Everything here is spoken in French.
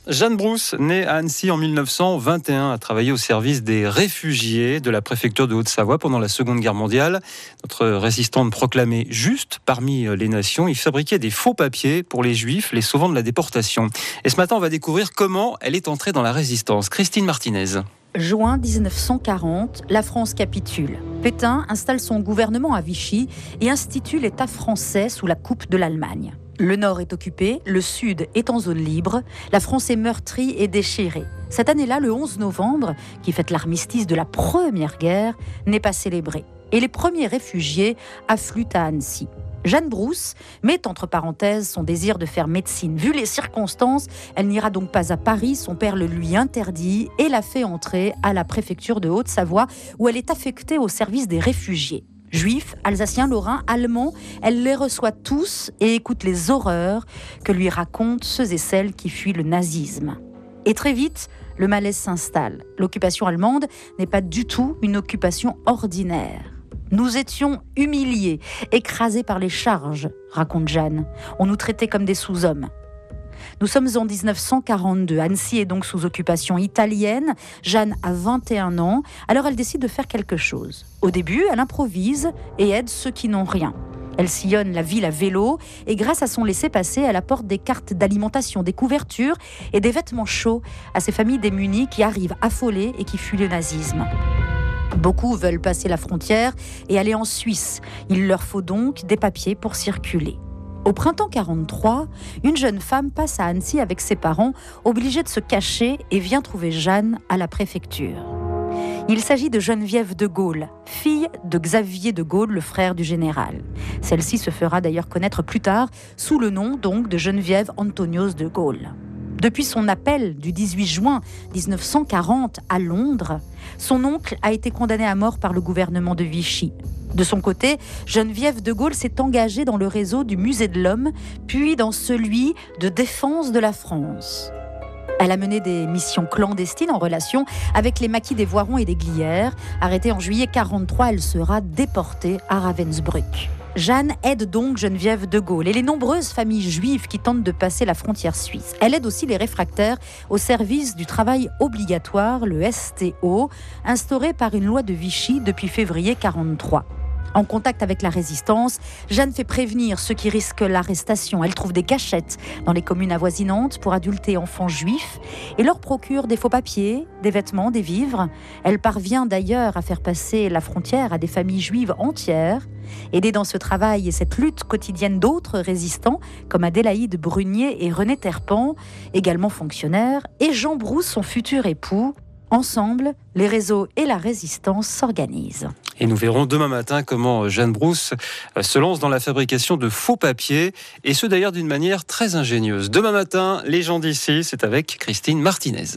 Jeanne Brousse, née à Annecy en 1921, a travaillé au service des réfugiés de la préfecture de Haute-Savoie pendant la Seconde Guerre mondiale. Notre résistante proclamée juste parmi les nations, il fabriquait des faux papiers pour les Juifs, les sauvant de la déportation. Et ce matin, on va découvrir comment elle est entrée dans la résistance. Christine Martinez. Juin 1940, la France capitule. Pétain installe son gouvernement à Vichy et institue l'État français sous la coupe de l'Allemagne. Le nord est occupé, le sud est en zone libre, la France est meurtrie et déchirée. Cette année-là, le 11 novembre, qui fête l'armistice de la Première Guerre, n'est pas célébré. Et les premiers réfugiés affluent à Annecy. Jeanne Brousse met entre parenthèses son désir de faire médecine. Vu les circonstances, elle n'ira donc pas à Paris, son père le lui interdit et la fait entrer à la préfecture de Haute-Savoie où elle est affectée au service des réfugiés. Juifs, Alsaciens, Lorrains, Allemands, elle les reçoit tous et écoute les horreurs que lui racontent ceux et celles qui fuient le nazisme. Et très vite, le malaise s'installe. L'occupation allemande n'est pas du tout une occupation ordinaire. Nous étions humiliés, écrasés par les charges, raconte Jeanne. On nous traitait comme des sous-hommes. Nous sommes en 1942. Annecy est donc sous occupation italienne. Jeanne a 21 ans. Alors elle décide de faire quelque chose. Au début, elle improvise et aide ceux qui n'ont rien. Elle sillonne la ville à vélo et grâce à son laissez-passer, elle apporte des cartes d'alimentation, des couvertures et des vêtements chauds à ces familles démunies qui arrivent affolées et qui fuient le nazisme. Beaucoup veulent passer la frontière et aller en Suisse. Il leur faut donc des papiers pour circuler. Au printemps 1943, une jeune femme passe à Annecy avec ses parents, obligée de se cacher et vient trouver Jeanne à la préfecture. Il s'agit de Geneviève de Gaulle, fille de Xavier de Gaulle, le frère du général. Celle-ci se fera d'ailleurs connaître plus tard sous le nom donc de Geneviève Antonios de Gaulle. Depuis son appel du 18 juin 1940 à Londres, son oncle a été condamné à mort par le gouvernement de Vichy. De son côté, Geneviève de Gaulle s'est engagée dans le réseau du Musée de l'Homme, puis dans celui de défense de la France. Elle a mené des missions clandestines en relation avec les maquis des Voirons et des Glières. Arrêtée en juillet 1943, elle sera déportée à Ravensbrück. Jeanne aide donc Geneviève de Gaulle et les nombreuses familles juives qui tentent de passer la frontière suisse. Elle aide aussi les réfractaires au service du travail obligatoire, le STO, instauré par une loi de Vichy depuis février 1943. En contact avec la résistance, Jeanne fait prévenir ceux qui risquent l'arrestation. Elle trouve des cachettes dans les communes avoisinantes pour adultes et enfants juifs et leur procure des faux papiers, des vêtements, des vivres. Elle parvient d'ailleurs à faire passer la frontière à des familles juives entières. Aidée dans ce travail et cette lutte quotidienne d'autres résistants comme Adélaïde Brunier et René Terpan, également fonctionnaires, et Jean Brousse, son futur époux. Ensemble, les réseaux et la résistance s'organisent. Et nous verrons demain matin comment Jeanne Brousse se lance dans la fabrication de faux papiers, et ce d'ailleurs d'une manière très ingénieuse. Demain matin, les gens d'ici, c'est avec Christine Martinez.